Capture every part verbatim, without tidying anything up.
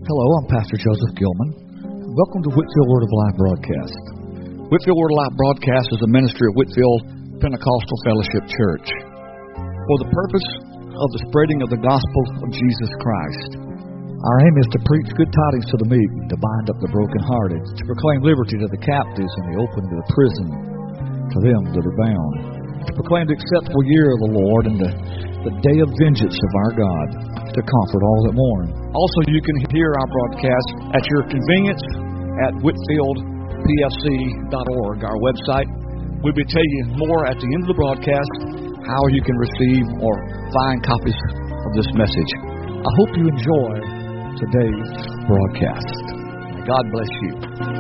Hello, I'm Pastor Joseph Gilman. Welcome to Whitfield Word of Life broadcast. Whitfield Word of Life broadcast is a ministry of Whitfield Pentecostal Fellowship Church for the purpose of the spreading of the gospel of Jesus Christ. Our aim is to preach good tidings to the meek, to bind up the brokenhearted, to proclaim liberty to the captives and the opening of the prison to them that are bound, to proclaim the acceptable year of the Lord and the, the day of vengeance of our God, to comfort all that mourn. Also, you can hear our broadcast at your convenience at whitfield p f c dot org, our website. We'll be telling you more at the end of the broadcast how you can receive or find copies of this message. I hope you enjoy today's broadcast. May God bless you.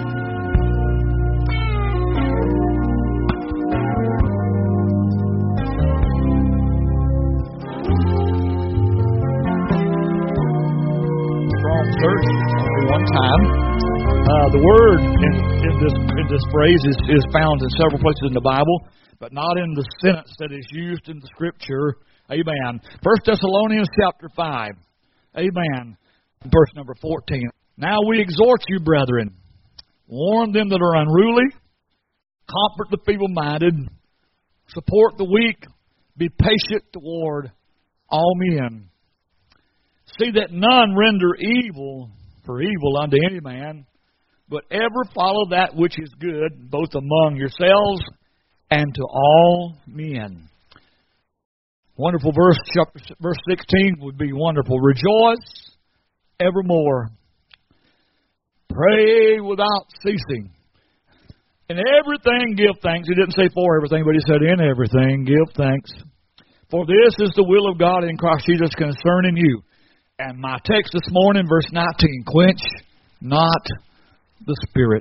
Church, only one time. Uh, the word in, in this in this phrase is, is found in several places in the Bible, but not in the sentence that is used in the Scripture. Amen. First Thessalonians chapter five. Amen. Verse number fourteen. Now we exhort you, brethren, warn them that are unruly, comfort the feeble-minded, support the weak, be patient toward all men. See that none render evil for evil unto any man, but ever follow that which is good, both among yourselves and to all men. Wonderful verse, chapter, verse sixteen would be wonderful. Rejoice evermore. Pray without ceasing. In everything give thanks. He didn't say for everything, but he said in everything give thanks. For this is the will of God in Christ Jesus concerning you. And my text this morning, verse nineteen, quench not the spirit.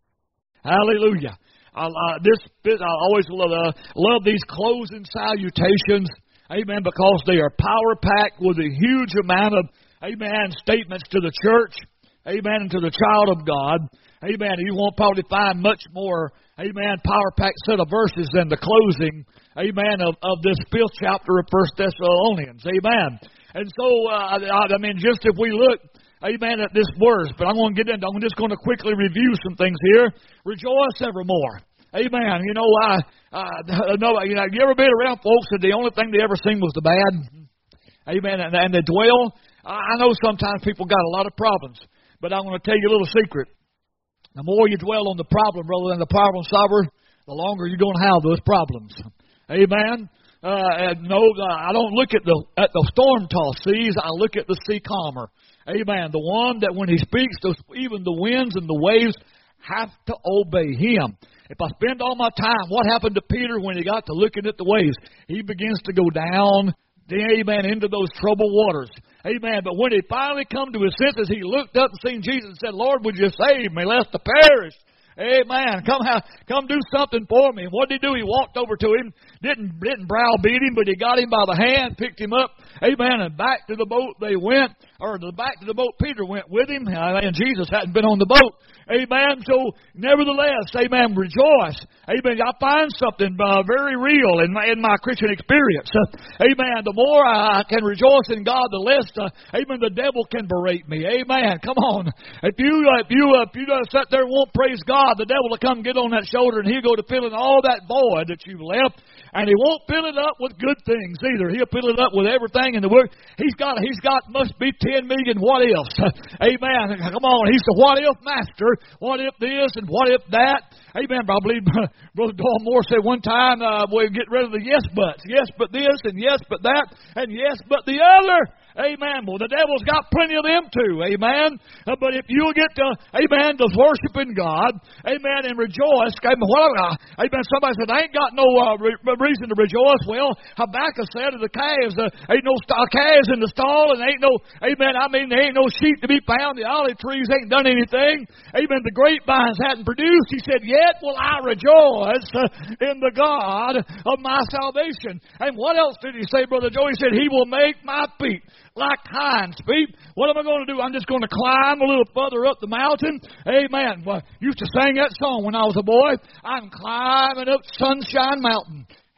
Hallelujah. I, uh, this bit, I always love, uh, love these closing salutations, amen, because they are power-packed with a huge amount of, amen, statements to the church, amen, and to the child of God. Amen. You won't probably find much more, amen, power-packed set of verses than the closing, amen, of, of this fifth chapter of First Thessalonians. Amen. And so, uh, I mean, just if we look, amen, at this verse, but I'm going to get into, I'm just going to quickly review some things here. Rejoice evermore. Amen. You know, I, uh, no, you know, you ever been around folks that the only thing they ever seen was the bad? Amen. And, and they dwell. I know sometimes people got a lot of problems, but I'm going to tell you a little secret. The more you dwell on the problem rather than the problem solver, the longer you're going to have those problems. Amen. Uh, no, I don't look at the at the storm-tossed seas. I look at the sea calmer. Amen. The one that when he speaks, those, even the winds and the waves have to obey him. If I spend all my time, what happened to Peter when he got to looking at the waves? He begins to go down, amen, into those troubled waters. Amen. But when he finally come to his senses, he looked up and seen Jesus and said, Lord, would you save me lest I perish? Amen. Come have, come do something for me. And what did he do? He walked over to him, didn't didn't browbeat him, but he got him by the hand, picked him up. Amen. And back to the boat they went, or the back to the boat Peter went with him. And Jesus hadn't been on the boat. Amen. So, nevertheless, amen, rejoice. Amen. I find something uh, very real in my, in my Christian experience. Uh, amen. The more I can rejoice in God, the less, uh, amen, the devil can berate me. Amen. Come on. If you, uh, if you, uh, if you uh, sit there and won't praise God, the devil will come get on that shoulder and he'll go to filling all that void that you've left. And he won't fill it up with good things either. He'll fill it up with everything in the world. He's got, he's got, must be ten million what ifs. Amen. Come on. He's the what if master. What if this and what if that? Amen. I believe Brother Don Moore said one time, uh, we'll get rid of the yes buts. Yes but this and yes but that and yes but the other. Amen. Well, the devil's got plenty of them too. Amen. Uh, but if you'll get to, amen, to worshiping God, amen, and rejoice. Amen. What, uh, amen. Somebody said, I ain't got no uh, re- reason to rejoice. Well, Habakkuk said of the calves, uh, ain't no st- calves in the stall, and ain't no, amen, I mean, there ain't no sheep to be found. The olive trees ain't done anything. Amen. The grapevines hadn't produced. He said, yet will I rejoice uh, in the God of my salvation. And what else did he say, Brother Joe? He said, he will make my feet like hinds feet. What am I going to do? I'm just going to climb a little further up the mountain. Amen. Well, I used to sing that song when I was a boy. I'm climbing up Sunshine Mountain.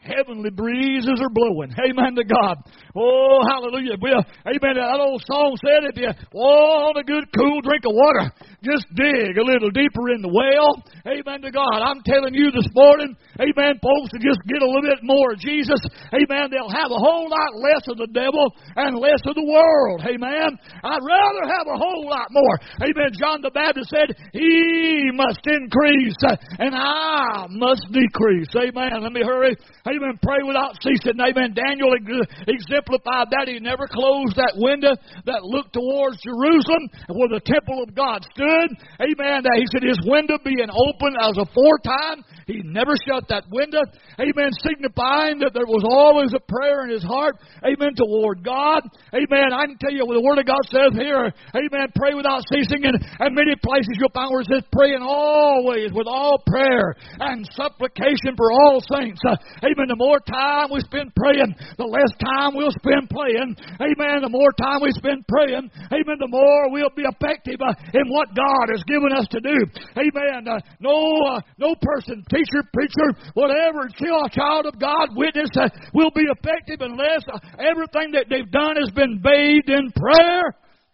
heavenly breezes are blowing. Amen to God. Oh, hallelujah. Well, amen. That old song said, if you want a good cool drink of water, just dig a little deeper in the well. Amen to God. I'm telling you this morning, amen, folks, to just get a little bit more of Jesus, amen, they'll have a whole lot less of the devil and less of the world. Amen. I'd rather have a whole lot more. Amen. John the Baptist said, he must increase and I must decrease. Amen. Let me hurry. Amen. Pray without ceasing. Amen. Daniel exemplified that. He never closed that window that looked towards Jerusalem where the temple of God stood. Amen. He said his window being open as aforetime. He never shut that window. Amen. Signifying that there was always a prayer in his heart. Amen. Toward God. Amen. I can tell you what the Word of God says here. Amen. Pray without ceasing. And, and many places you'll find where it says praying always with all prayer and supplication for all saints. Uh, amen. The more time we spend praying, the less time we'll spend playing. Amen. The more time we spend praying, amen, the more we'll be effective uh, in what God has given us to do. Amen. Uh, no, uh, no person, teacher, preacher, whatever, child of God, witness uh, will be effective unless uh, everything that they've done has been bathed in prayer.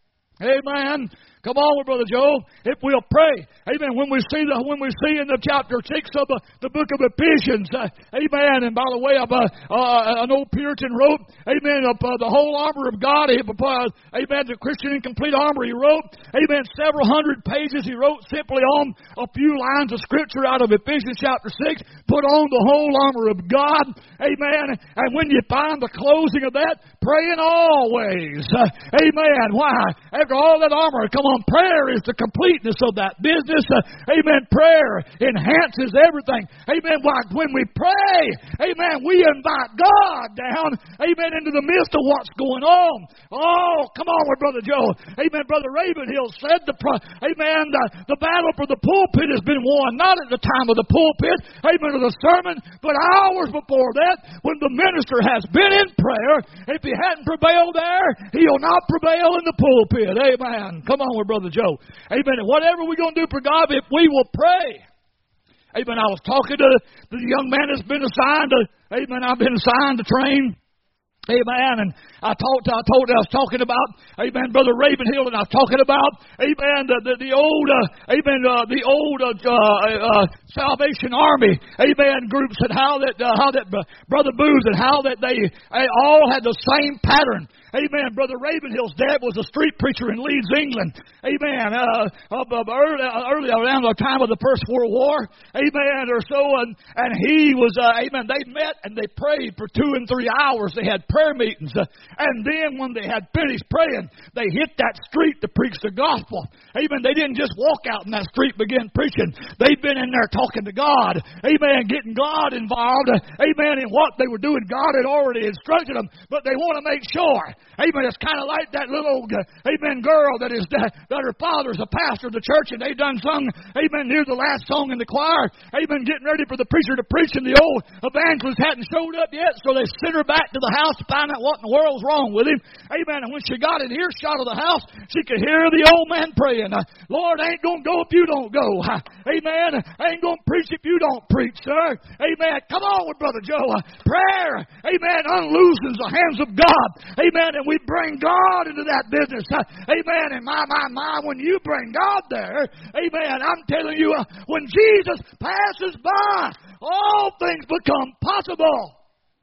Amen. Come on, Brother Joe. If we'll pray, amen. When we see the when we see in the chapter six of the, the book of Ephesians, uh, amen. And by the way, of uh, uh, an old Puritan wrote, amen. Of uh, the whole armor of God, he, uh, amen. The Christian in complete armor. He wrote, amen. Several hundred pages. He wrote simply on a few lines of scripture out of Ephesians chapter six. Put on the whole armor of God, amen. And when you find the closing of that, praying always, uh, amen. Why? After all that armor, come on. Prayer is the completeness of that business. Uh, amen. Prayer enhances everything. Amen. When we pray, amen, we invite God down, amen, into the midst of what's going on. Oh, come on with Brother Joe. Amen. Brother Ravenhill said, the amen, the, the battle for the pulpit has been won, not at the time of the pulpit, amen, of the sermon, but hours before that, when the minister has been in prayer. If he hadn't prevailed there, he'll not prevail in the pulpit. Amen. Come on with Brother Joe. Amen. And whatever we're going to do for God, if we will pray. Amen. I was talking to the young man that's been assigned to, amen, I've been assigned to train. Amen. And I talked, I told, I was talking about, amen, Brother Ravenhill, and I was talking about, amen, the, the, the old, uh, amen, uh, the old, uh, uh, Salvation Army, amen, groups, and how that, uh, how that, uh, Brother Booth, and how that they uh, all had the same pattern. Amen. Brother Ravenhill's dad was a street preacher in Leeds, England. Amen. Uh, uh, early, early around the time of the First World War. Amen. Or so. And, and he was, uh, amen, they met and they prayed for two and three hours. They had prayer meetings. Uh, and then when they had finished praying, they hit that street to preach the gospel. Amen. They didn't just walk out in that street and begin preaching. They'd been in there talking to God. Amen. Getting God involved. Uh, amen. In what they were doing. God had already instructed them. But they want to make sure. Amen. It's kind of like that little, uh, amen, girl that is that, that her father's a pastor of the church, and they done sung, amen, near the last song in the choir. Amen. Getting ready for the preacher to preach, and the old evangelist hadn't showed up yet, so they sent her back to the house to find out what in the world's wrong with him. Amen. And when she got in earshot of the house, she could hear the old man praying, uh, Lord, I ain't going to go if you don't go. Uh, amen. I ain't going to preach if you don't preach, sir. Amen. Come on with Brother Joe. Uh, prayer, amen, unloosens the hands of God. Amen. And we bring God into that business. Uh, amen. And my, my, my, when you bring God there, amen, I'm telling you, uh, when Jesus passes by, all things become possible.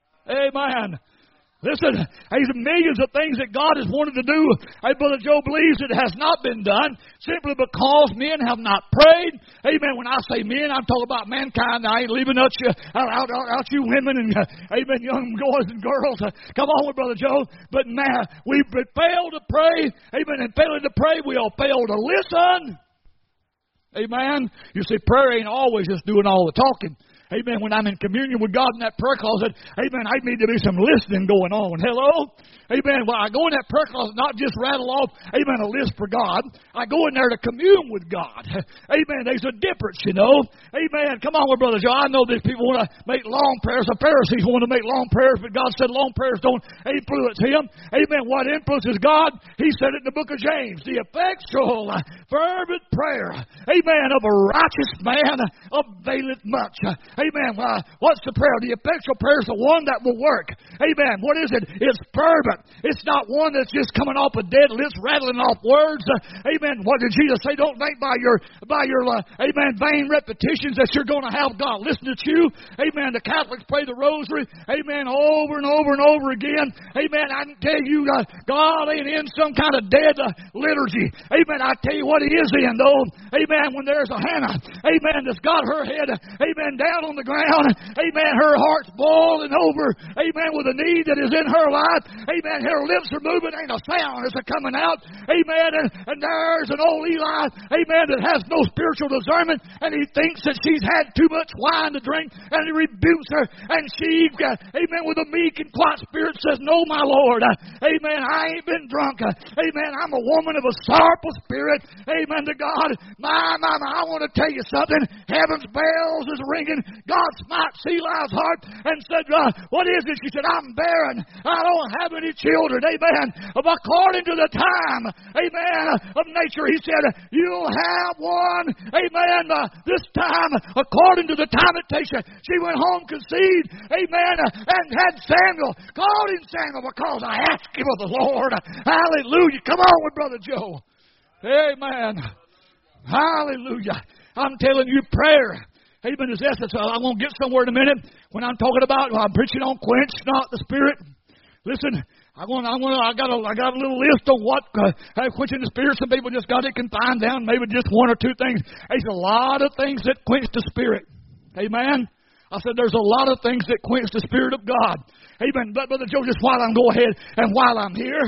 Amen. Listen, there's millions of things that God has wanted to do. Hey, Brother Joe believes it has not been done simply because men have not prayed. Amen. When I say men, I'm talking about mankind. I ain't leaving out you, out, out, out you women and, uh, amen, young boys and girls. Uh, come on with Brother Joe. But man, we fail to pray. Amen. And failing to pray, we all fail to listen. Amen. You see, prayer ain't always just doing all the talking. Amen. When I'm in communion with God in that prayer closet, amen, I need to be some listening going on. Hello? Amen. Well, I go in that prayer closet, not just rattle off, amen, a list for God. I go in there to commune with God. Amen. There's a difference, you know. Amen. Come on, Brother Joe. I know these people want to make long prayers. The Pharisees want to make long prayers, but God said long prayers don't influence him. Amen. What influences God? He said it in the book of James. The effectual, fervent prayer, amen, of a righteous man availeth much. Amen. Uh, what's the prayer? The effectual prayer is the one that will work. Amen. What is it? It's fervent. It's not one that's just coming off a dead lips, rattling off words. Uh, amen. What did Jesus say? Don't think by your, by your uh, amen, vain repetitions that you're going to have God listen to you. Amen. The Catholics pray the rosary. Amen. Over and over and over again. Amen. I can tell you, uh, God ain't in some kind of dead uh, liturgy. Amen. I tell you what He is in, though. Amen. When there's a Hannah, amen, that's got her head, amen, down on the ground. Amen. Her heart's boiling over. Amen. With a need that is in her life. Amen. Her lips are moving. Ain't a sound that's coming out. Amen. And, and there's an old Eli, amen, that has no spiritual discernment. And he thinks that she's had too much wine to drink. And he rebukes her. And she, uh, amen, with a meek and quiet spirit says, no, my Lord. Uh, amen. I ain't been drunk. Uh, amen. I'm a woman of a sorrowful spirit. Amen to God. My, my, my, I want to tell you something. Heaven's bells is ringing. God smite Eli's heart and said, uh, what is it? She said, I'm barren. I don't have any children. Amen. According to the time, amen, of nature, he said, you'll have one. Amen. Uh, this time, according to the time it takes you. She went home, conceived. Amen. Uh, and had Samuel. Called him Samuel because I asked him of the Lord. Hallelujah. Come on with Brother Joe. Amen. Hallelujah. I'm telling you, prayer. Amen. Is essence. I'm going to get somewhere in a minute. When I'm talking about, when I'm preaching on quench not the Spirit. Listen, I'm going. I'm going. I got a. I got a little list on what uh, quenching the Spirit. Some people just got it confined down. Maybe just one or two things. There's a lot of things that quench the Spirit. Amen. I said there's a lot of things that quench the Spirit of God. Amen. But Brother Joe, just while I'm go ahead and while I'm here,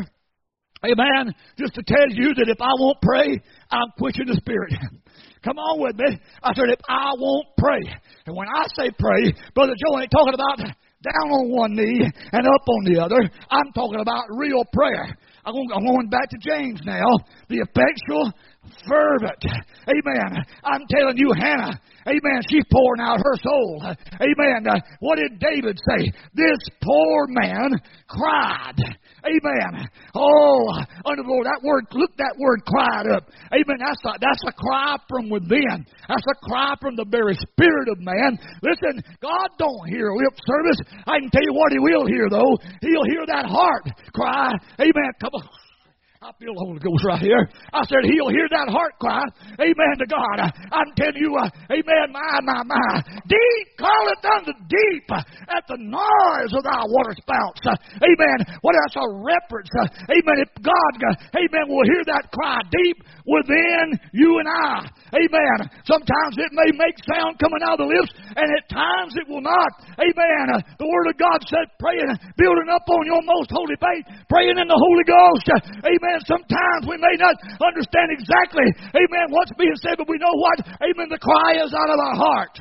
amen. Just to tell you that if I won't pray, I'm quenching the Spirit. Come on with me. I said if I won't pray, and when I say pray, Brother Joe ain't talking about down on one knee and up on the other. I'm talking about real prayer. I'm going, I'm going back to James now. The effectual, fervent. Amen. I'm telling you, Hannah. Amen. She's pouring out her soul. Amen. Uh, what did David say? This poor man cried. Amen. Oh, under the Lord, that word, look that word cried up. Amen. That's a, that's a cry from within. That's a cry from the very spirit of man. Listen, God don't hear lip service. I can tell you what He will hear, though. He'll hear that heart cry. Amen. Come on. I feel the Holy Ghost right here. I said, He'll hear that heart cry. Amen to God. I'm telling you, uh, amen, my, my, my. Deep calleth unto deep at the noise of thy water spouts. Uh, amen. What that's a reference. Uh, amen. If God, uh, amen, will hear that cry deep within you and I. Amen. Sometimes it may make sound coming out of the lips, and at times it will not. Amen. Uh, the Word of God said, praying, building up on your most holy faith, praying in the Holy Ghost. Uh, amen. Sometimes we may not understand exactly, amen, what's being said, but we know what, amen, the cry is out of our heart.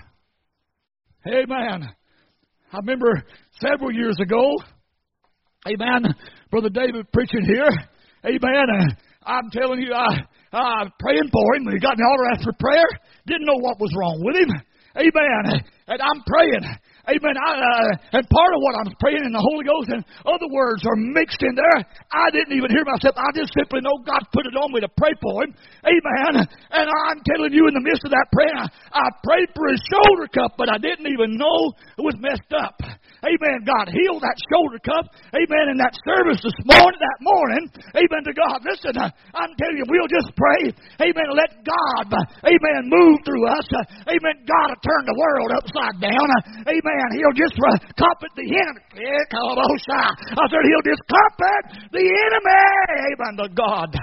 Amen. I remember several years ago, amen, Brother David preaching here, amen, and I'm telling you, I, I was praying for him when he got in the altar after prayer, didn't know what was wrong with him, amen, and I'm praying. Amen. I, uh, and part of what I'm praying in the Holy Ghost and other words are mixed in there. I didn't even hear myself. I just simply know God put it on me to pray for him. Amen. And I'm telling you, in the midst of that prayer, I, I prayed for his shoulder cup, but I didn't even know it was messed up. Amen. God healed that shoulder cup. Amen. In that service this morning, that morning. Amen to God. Listen, uh, I'm telling you, we'll just pray. Amen. Let God, uh, amen, move through us. Uh, amen. God will turn the world upside down. Uh, amen. He'll just uh, comfort the enemy. I said he'll just comfort the enemy. Amen to God.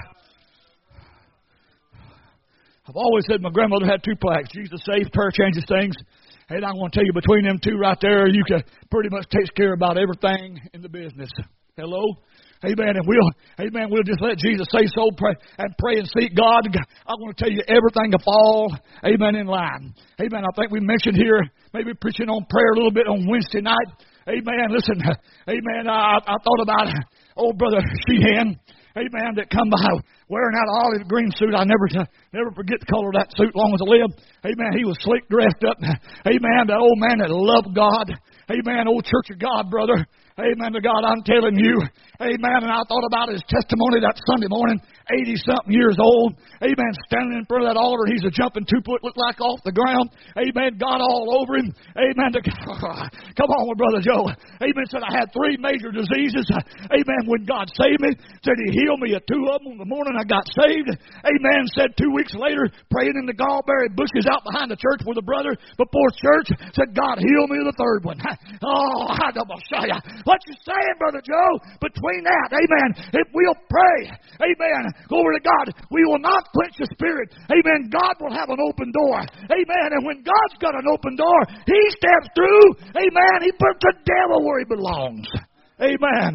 I've always said my grandmother had two plaques. Jesus saves, prayer changes things. And I'm going to tell you, between them two right there, you can pretty much take care about everything in the business. Hello? Amen. And we'll, amen, we'll just let Jesus say so, pray, and pray and seek God. I want to tell you, everything will fall, amen, in line. Amen. I think we mentioned here, maybe preaching on prayer a little bit on Wednesday night. Amen. Listen, amen, I, I thought about old Brother Sheehan, amen, that come by wearing that olive green suit. I never never forget the color of that suit long as I live. Amen. He was slick dressed up. Amen. That old man that loved God. Amen. Old Church of God, brother. Amen to God, I'm telling you. Amen. And I thought about his testimony that Sunday morning, eighty-something years old. Amen. Standing in front of that altar, he's a jumping two foot, look like off the ground. Amen. God all over him. Amen. To, come on, Brother Joe. Amen. Said I had three major diseases. Amen. When God saved me, said He healed me of two of them. The morning I got saved. Amen. Said two weeks later, praying in the gallberry bushes out behind the church with a brother before church, said God healed me of the third one. Oh, I don't show you. What you saying, Brother Joe? Between that, amen, if we'll pray, amen, glory to God, we will not quench the Spirit. Amen, God will have an open door. Amen, and when God's got an open door, He steps through. Amen, He puts the devil where he belongs. Amen.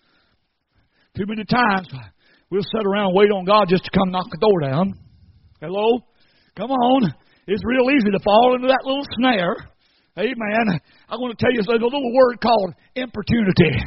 Too many times, we'll sit around and wait on God just to come knock the door down. Hello? Come on. It's real easy to fall into that little snare. Amen. I want to tell you, there's a little word called importunity.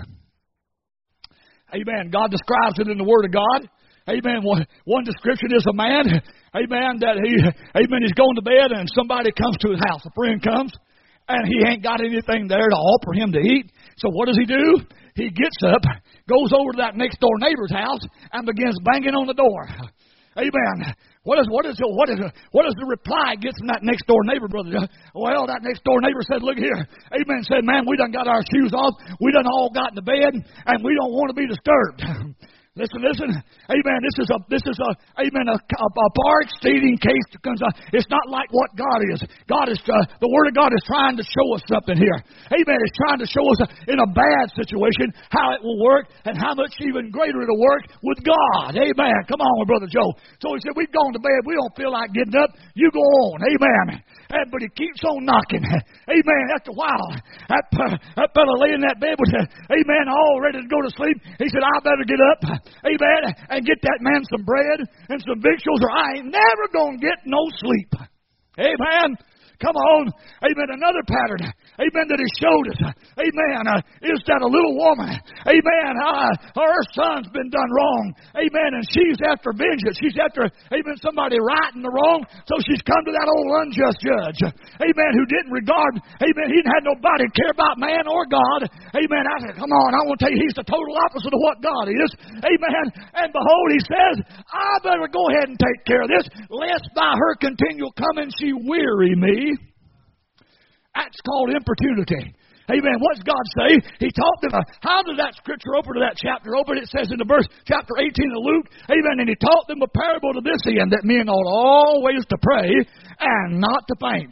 Amen. God describes it in the Word of God. Amen. One, one description is a man, amen, that he, amen, he's going to bed and somebody comes to his house. A friend comes and he ain't got anything there to offer him to eat. So what does he do? He gets up, goes over to that next door neighbor's house and begins banging on the door. Amen. What is what is what is what is the reply gets from that next door neighbor, brother? Well, that next door neighbor said, "Look here, amen." Said, "Man, we done got our shoes off. We done all got in the bed, and we don't want to be disturbed." Listen, listen, amen. This is a, this is a, amen, a, a, a far exceeding case. It's not like what God is. God is, uh, the Word of God is trying to show us something here. Amen. It's trying to show us in a bad situation how it will work and how much even greater it'll work with God. Amen. Come on, Brother Joe. So he said, we've gone to bed. We don't feel like getting up. You go on. Amen. And, but he keeps on knocking. Amen. After a while, that, uh, that fellow lay in that bed with, uh, amen, all ready to go to sleep. He said, I better get up. Amen. And get that man some bread and some victuals or I ain't never going to get no sleep. Amen. Come on. Amen. Another pattern. Amen. That he showed us. Amen. Uh, is that a little woman. Amen. Uh, her son's been done wrong. Amen. And she's after vengeance. She's after, amen, somebody righting the wrong. So she's come to that old unjust judge. Amen. Who didn't regard, amen, he didn't have nobody care about man or God. Amen. I said, come on. I want to tell you, he's the total opposite of what God is. Amen. And behold, he says, I better go ahead and take care of this, lest by her continual coming she weary me. That's called importunity. Amen. What's God say? He talked about, how did that scripture open to that chapter open? It says in the verse, chapter eighteen of Luke, amen, and he taught them a parable to this end, that men ought always to pray and not to faint.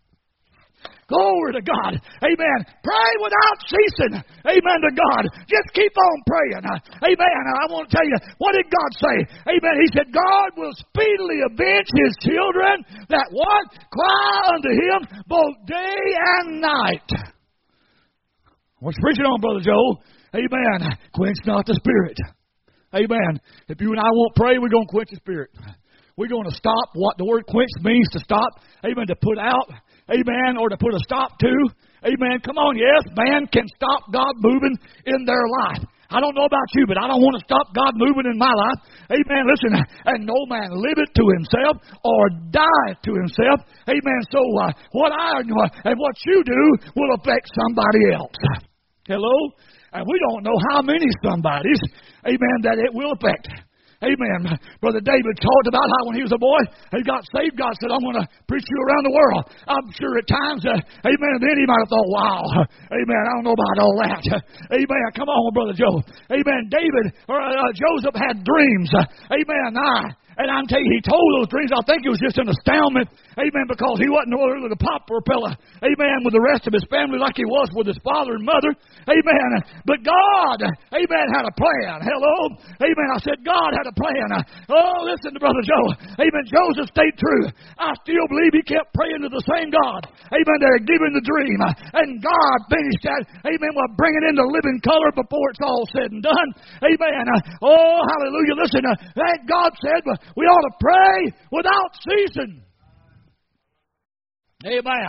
Glory to God. Amen. Pray without ceasing. Amen to God. Just keep on praying. Amen. I want to tell you, what did God say? Amen. He said, God will speedily avenge His children that what? Cry unto Him both day and night. What's preaching on, Brother Joe? Amen. Quench not the Spirit. Amen. If you and I won't pray, we're going to quench the Spirit. We're going to stop what the word quench means, to stop. Amen. To put out. Amen. Or to put a stop to. Amen. Come on. Yes, man can stop God moving in their life. I don't know about you, but I don't want to stop God moving in my life. Amen. Listen, and no man liveth to himself or dieth to himself. Amen. So uh, what I and what you do will affect somebody else. Hello? And we don't know how many somebodies, amen, that it will affect. Amen. Brother David talked about how when he was a boy, he got saved. God said, I'm going to preach you around the world. I'm sure at times, uh, amen, then he might have thought, wow, amen, I don't know about all that. Amen. Come on, Brother Joe. Amen. David, or uh, Joseph had dreams. Amen. I, and I'm telling you, he told those dreams. I think it was just an astoundment. Amen. Because he wasn't really the pauper fella. Amen. With the rest of his family like he was with his father and mother. Amen. But God, amen, had a plan. Hello. Amen. I said, God had a plan. Oh, listen to Brother Joe. Amen. Joseph stayed true. I still believe he kept praying to the same God. Amen. That had given the dream. And God finished that. Amen. While bringing in the living color before it's all said and done. Amen. Oh, hallelujah. Listen, that God said we ought to pray without ceasing. Amen.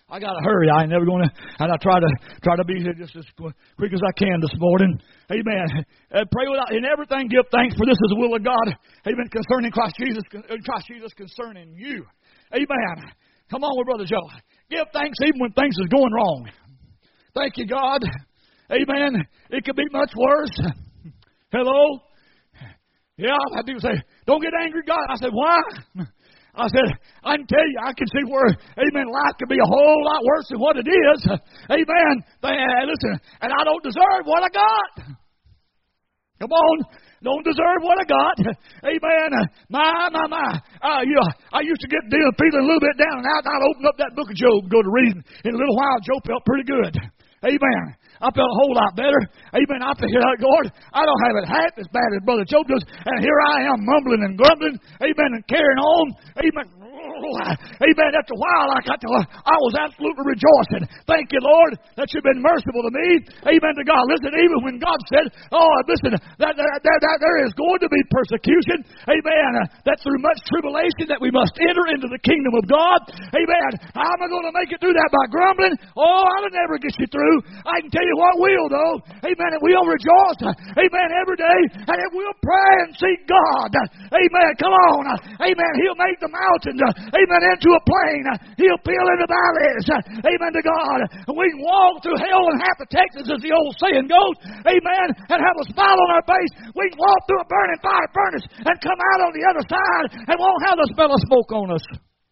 I got to hurry. I ain't never going to, and I try to try to be here just as quick as I can this morning. Amen. Uh, pray without, in everything give thanks, for this is the will of God. Amen. Concerning Christ Jesus, Christ Jesus concerning you. Amen. Come on with Brother Joe. Give thanks even when things is going wrong. Thank you, God. Amen. It could be much worse. Hello? Yeah, I do say, don't get angry, God. I said, why? I said, I can tell you, I can see where, amen, life could be a whole lot worse than what it is. Amen. Listen, and I don't deserve what I got. Come on. Don't deserve what I got. Amen. My, my, my. Uh, you know, I used to get feeling a little bit down and out, and I'd open up that book of Job and go to reading. In a little while, Job felt pretty good. Amen. I felt a whole lot better. Amen. I figured out, Lord, I don't have it half as bad as Brother Job does. And here I am mumbling and grumbling. Amen. And carrying on. Amen. Amen. After a while, I got to, I was absolutely rejoicing. Thank you, Lord, that you've been merciful to me. Amen to God. Listen, even when God said, oh, listen, that, that, that, that there is going to be persecution. Amen. That through much tribulation that we must enter into the kingdom of God. Amen. How am I going to make it through that? By grumbling? Oh, I'll never get you through. I can tell you what will, though. Amen. And we'll rejoice. Amen. Every day. And it will pray and seek God. Amen. Come on. Amen. He'll make the mountains. Amen. Into a plain. He'll fill in the valleys. Amen to God. We can walk through hell and half of Texas, as the old saying goes. Amen. And have a smile on our face. We can walk through a burning fire furnace and come out on the other side and won't have the smell of smoke on us.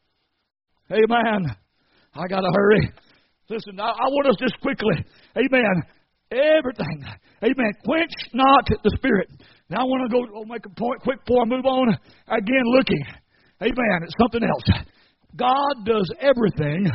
Amen. I got to hurry. Listen, I, I want us just quickly. Amen. Everything. Amen. Quench not the spirit. Now I want to go I'll make a point quick before I move on. Again, looking. Amen. It's something else. God does everything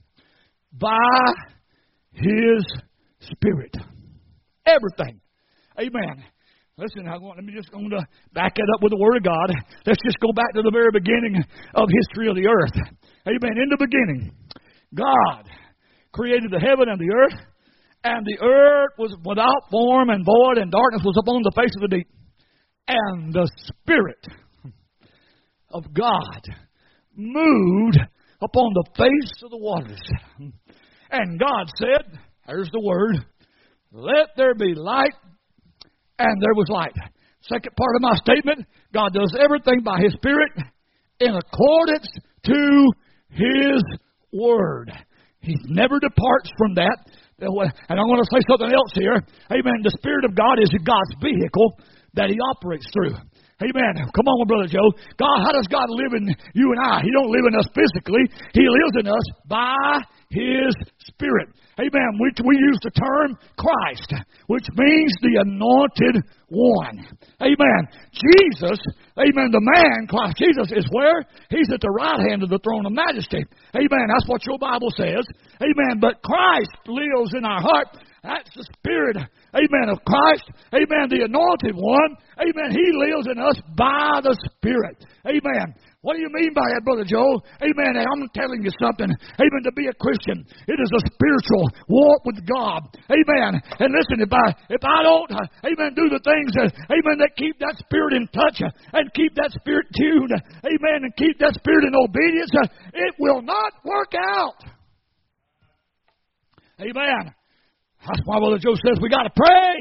by His Spirit. Everything. Amen. Listen, I want, let me just going to back it up with the Word of God. Let's just go back to the very beginning of history of the earth. Amen. In the beginning, God created the heaven and the earth, and the earth was without form and void, and darkness was upon the face of the deep. And the Spirit of God moved upon the face of the waters. And God said, there's the word, let there be light, and there was light. Second part of my statement, God does everything by His Spirit in accordance to His Word. He never departs from that. And I want to say something else here. Amen. The Spirit of God is God's vehicle that He operates through. Amen. Come on, Brother Joe. God, how does God live in you and I? He don't live in us physically. He lives in us by His Spirit. Amen. We, we use the term Christ, which means the anointed one. Amen. Jesus, amen, the man, Christ Jesus, is where? He's at the right hand of the throne of majesty. Amen. That's what your Bible says. Amen. But Christ lives in our heart. That's the Spirit, amen, of Christ. Amen, the anointed one. Amen, He lives in us by the Spirit. Amen. What do you mean by that, Brother Joe? Amen, and I'm telling you something. Amen, to be a Christian, it is a spiritual walk with God. Amen. And listen, if I if I don't, uh, amen, do the things that, amen, that keep that Spirit in touch uh, and keep that Spirit tuned, uh, amen, and keep that Spirit in obedience, uh, it will not work out. Amen. That's why Brother Joe says we got to pray.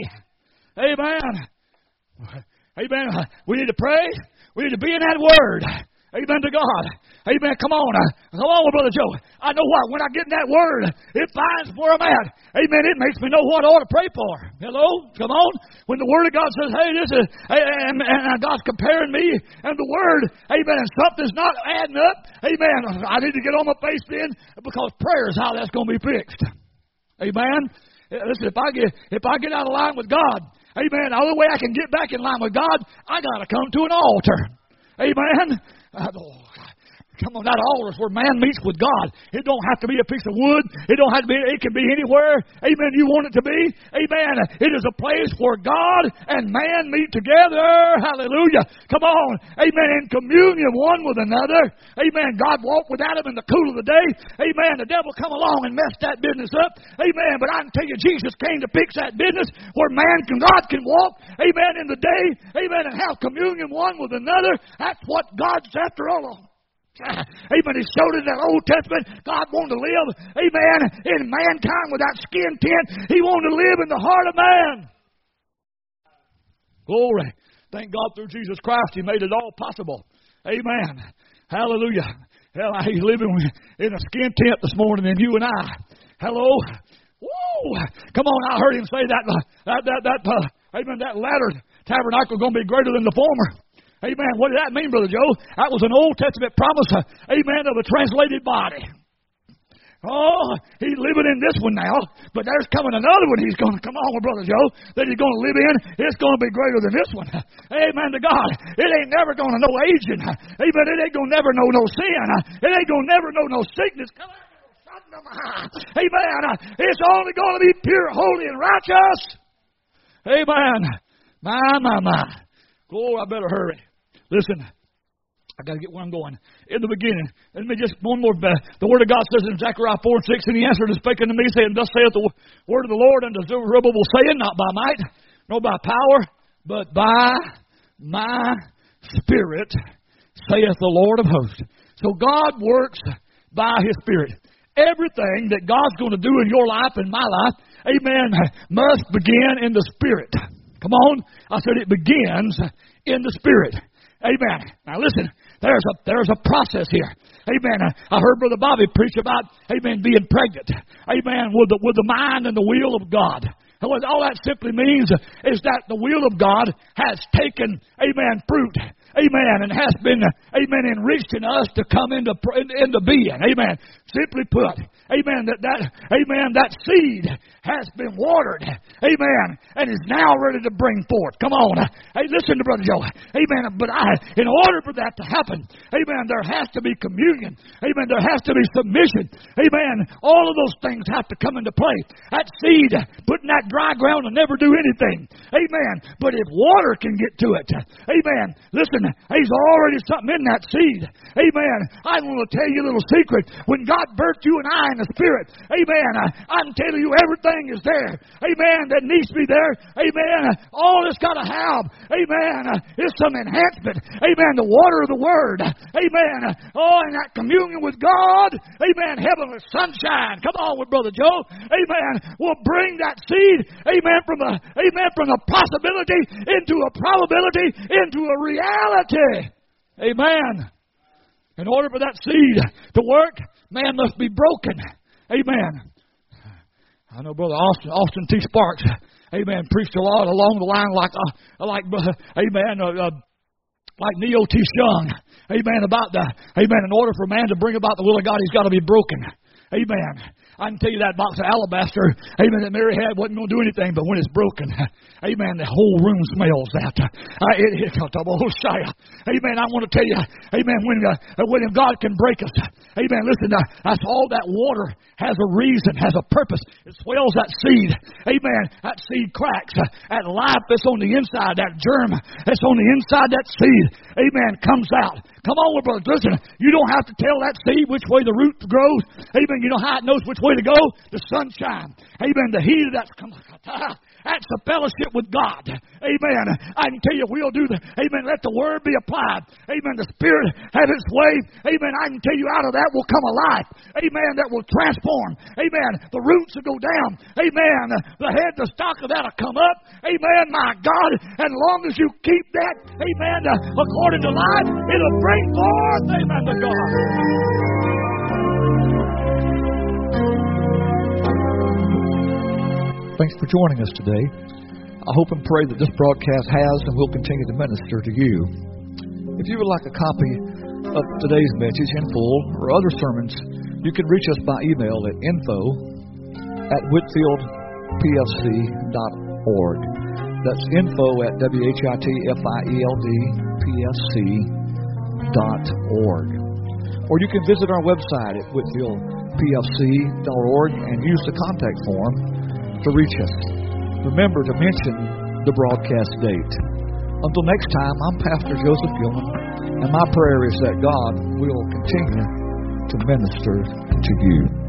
Amen. Amen. We need to pray. We need to be in that Word. Amen to God. Amen. Come on. Come on, Brother Joe. I know what. When I get in that Word, it finds where I'm at. Amen. It makes me know what I ought to pray for. Hello? Come on. When the Word of God says, hey, this is, and, and God's comparing me and the Word, amen, and something's not adding up, amen, I need to get on my face then, because prayer is how that's going to be fixed. Amen. Listen, if I get if I get out of line with God, amen, the only way I can get back in line with God, I got to come to an altar. Amen. Uh, oh, come on, that altar is where man meets with God. It don't have to be a piece of wood. It don't have to be. It can be anywhere. Amen. You want it to be. Amen. It is a place where God and man meet together. Hallelujah. Come on. Amen. In communion one with another. Amen. God walked with Adam in the cool of the day. Amen. The devil come along and messed that business up. Amen. But I can tell you, Jesus came to fix that business where man can, God can walk. Amen. In the day. Amen. And have communion one with another. That's what God's after all. Amen. He showed in that Old Testament God wanted to live, amen, in mankind without skin tint. He wanted to live in the heart of man. Glory. Thank God through Jesus Christ He made it all possible. Amen. Hallelujah. Hell, He's living in a skin tent this morning in you and I. Hello. Woo! Come on, I heard Him say that, that, that, that uh, amen, that latter tabernacle is going to be greater than the former. Amen. What did that mean, Brother Joe? That was an Old Testament promise, uh, amen, of a translated body. Oh, he's living in this one now, but there's coming another one he's going to come on with, Brother Joe, that he's going to live in. It's going to be greater than this one. Amen to God. It ain't never going to know aging. Amen. It ain't going to never know no sin. It ain't going to never know no sickness. Come on. Amen. It's only going to be pure, holy, and righteous. Amen. My, my, my. Glory, I better hurry. Listen, I got to get where I'm going. In the beginning, let me just one more. The Word of God says in Zechariah four and six, and He answered and spake unto me, saying, Thus saith the word of the Lord unto Zerubbabel, saying, Not by might, nor by power, but by my Spirit, saith the Lord of hosts. So God works by His Spirit. Everything that God's going to do in your life and my life, amen, must begin in the Spirit. Come on. I said it begins in the Spirit. Amen. Now listen, there's a there's a process here. Amen. I heard Brother Bobby preach about, amen, being pregnant. Amen. With the, with the mind and the will of God. And what all that simply means is that the will of God has taken, amen, fruit. Amen. And has been, amen, enriched in us to come into, into being. Amen. Simply put, amen, that, that, amen, that seed has been watered. Amen. And is now ready to bring forth. Come on. Hey, listen to Brother Joe. Amen. But I, in order for that to happen, amen, there has to be communion. Amen. There has to be submission. Amen. All of those things have to come into play. That seed put in that dry ground will never do anything. Amen. But if water can get to it, amen, listen, there's already something in that seed. Amen. I want to tell you a little secret. When God birthed you and I in the Spirit, amen, I'm telling you everything is there. Amen. That needs to be there. Amen. All it's got to have, amen, is some enhancement. Amen. The water of the Word. Amen. Oh, and that communion with God. Amen. Heavenly sunshine. Come on with Brother Joe. Amen. Will bring that seed, amen, from a, amen, from a possibility into a probability, into a reality. Amen. In order for that seed to work, man must be broken. Amen. I know Brother Austin, Austin T. Sparks, amen, preached a lot along the line like, uh, like, uh, amen, uh, uh, like Neo T. Shung, amen, about the, amen, in order for man to bring about the will of God, he's got to be broken. Amen. I can tell you that box of alabaster, amen, that Mary had wasn't going to do anything, but when it's broken, amen, the whole room smells that. Uh, it, it, amen, I want to tell you, amen, when, uh, when God can break us, amen, listen, uh, that's all that water has a reason, has a purpose. It swells that seed, amen, that seed cracks, uh, that life that's on the inside, that germ that's on the inside, that seed, amen, comes out. Come on, brothers, listen, you don't have to tell that seed which way the root grows, amen, you know how it knows which way to go? The sunshine. Amen. The heat of that. That's the fellowship with God. Amen. I can tell you we'll do the. Amen. Let the Word be applied. Amen. The Spirit have its way. Amen. I can tell you out of that will come a life. Amen. That will transform. Amen. The roots will go down. Amen. The head, the stock of that will come up. Amen. My God. And as long as you keep that, amen, according to life, it'll bring forth. Amen to God. Thanks for joining us today. I hope and pray that this broadcast has and will continue to minister to you. If you would like a copy of today's message in full or other sermons, you can reach us by email at info at whitfield p f c dot org. That's info at w h i t f i e l d p f c dot org. Or you can visit our website at whitfield p f c dot org and use the contact form to reach us. Remember to mention the broadcast date. Until next time, I'm Pastor Joseph Gilman, and my prayer is that God will continue to minister to you.